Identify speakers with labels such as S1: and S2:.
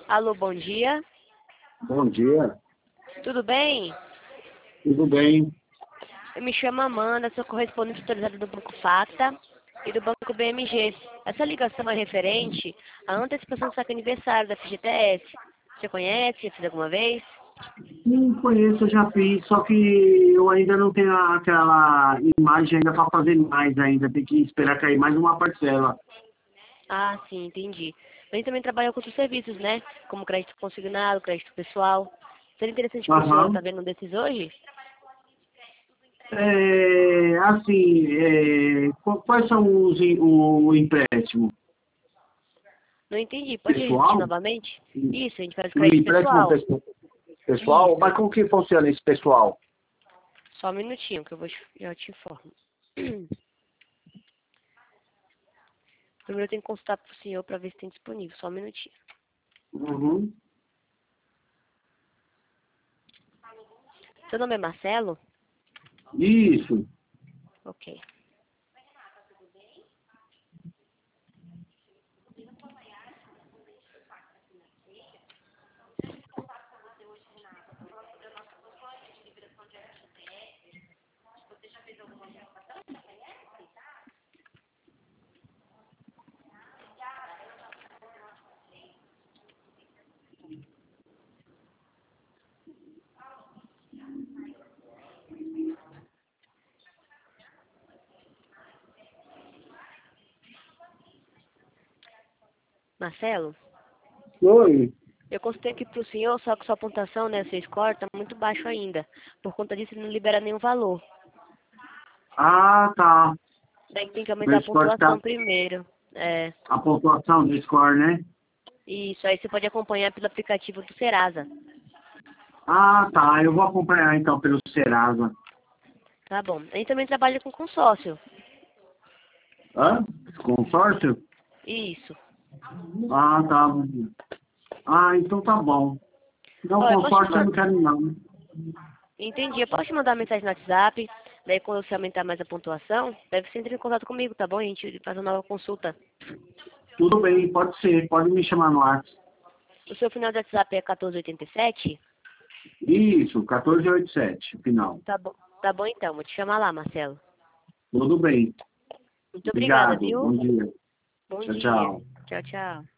S1: Alô, bom dia.
S2: Bom dia,
S1: Tudo bem?
S2: tudo bem?
S1: Eu me chamo Amanda, sou correspondente autorizada do Banco Facta e do Banco BMG. Essa ligação é referente à antecipação do saque aniversário da FGTS. Você conhece? Já fez alguma vez?
S2: Sim, conheço, eu já fiz, só que eu ainda não tenho aquela imagem ainda para fazer mais ainda, tem que esperar cair mais uma parcela.
S1: Ah, sim, entendi. A gente também trabalha com outros serviços, né? Como crédito consignado, crédito pessoal. Seria interessante para o senhor
S2: Aham.
S1: estar vendo um desses hoje?
S2: Quais são o empréstimo?
S1: Não entendi. Pode repetir
S2: Pessoal?
S1: novamente? Isso, a gente faz
S2: O
S1: crédito
S2: empréstimo
S1: pessoal.
S2: pessoal?
S1: Isso.
S2: Mas como que funciona esse pessoal?
S1: Só um minutinho que já te informo. Primeiro eu tenho que consultar pro senhor para ver se tem disponível. Só um minutinho.
S2: Uhum.
S1: Seu nome é Marcelo?
S2: Isso.
S1: Ok. Marcelo,
S2: Oi.
S1: eu consultei aqui pro senhor, só que sua pontuação, né, seu score, tá muito baixo ainda. Por conta disso, ele não libera nenhum valor.
S2: Ah, tá.
S1: Daí tem que aumentar
S2: Meu
S1: a
S2: score tá,
S1: pontuação primeiro. É,
S2: a pontuação do score, né?
S1: isso. Aí você pode acompanhar pelo aplicativo do Serasa.
S2: Ah, tá. Eu vou acompanhar então pelo Serasa.
S1: Tá bom. A gente também trabalha com consórcio.
S2: Hã? Consórcio?
S1: Isso.
S2: Ah, tá. Ah, então tá bom. Não,
S1: Olha, eu posso te
S2: consórcio eu
S1: mandar...
S2: não quero não.
S1: Entendi. Eu posso te mandar uma mensagem no WhatsApp. Daí quando você aumentar mais a pontuação, deve você entrar em contato comigo, tá bom? A gente faz uma nova consulta.
S2: Tudo bem, pode ser. Pode me chamar no WhatsApp.
S1: O seu final do WhatsApp é 1487?
S2: Isso, 1487, final.
S1: Tá bom então. Vou te chamar lá, Marcelo.
S2: Tudo bem.
S1: Muito obrigada,
S2: Obrigado.
S1: viu?
S2: Bom dia.
S1: Bom
S2: Tchau,
S1: dia.
S2: tchau.
S1: Tchau, tchau.